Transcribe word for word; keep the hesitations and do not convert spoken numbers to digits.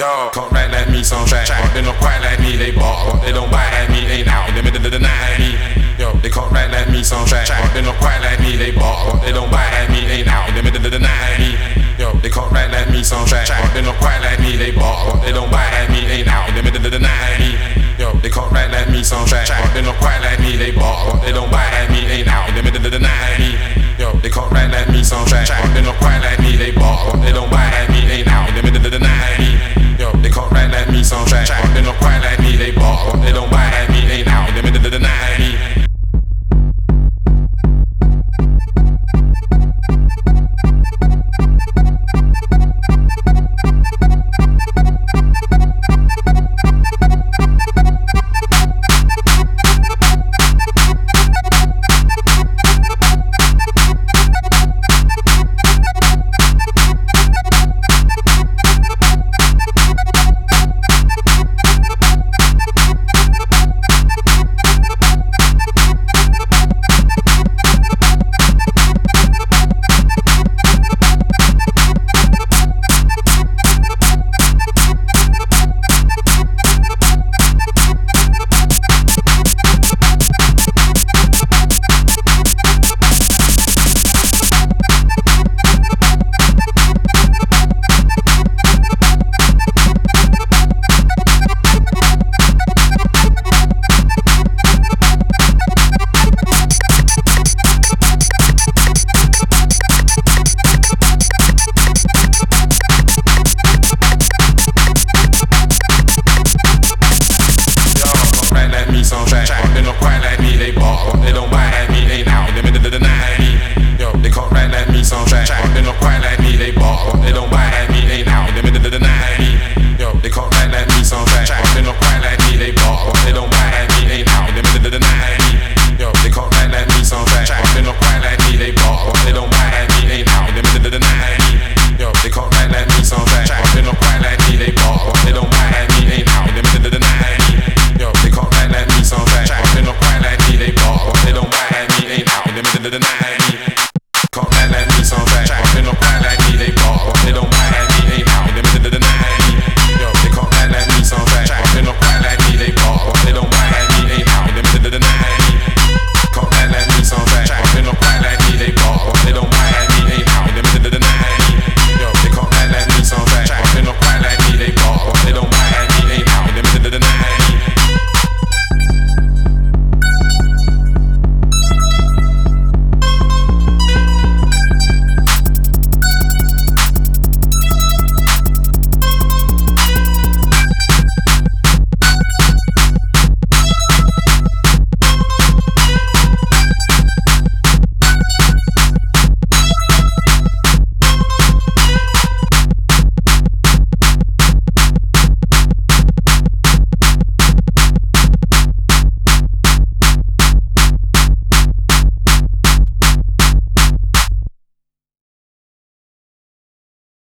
Yo, can't rap like me, some track, but they not quite like me. They bought, but they don't buy like me. Ain't out in the middle of the night like me. Yo, they can't rap like me, some track, but they not quite like me. They bought, but they don't buy like me. Ain't out in the middle of the night like me. Yo, they can't rap like me, some track, but they not quite like me. They bought, but they don't buy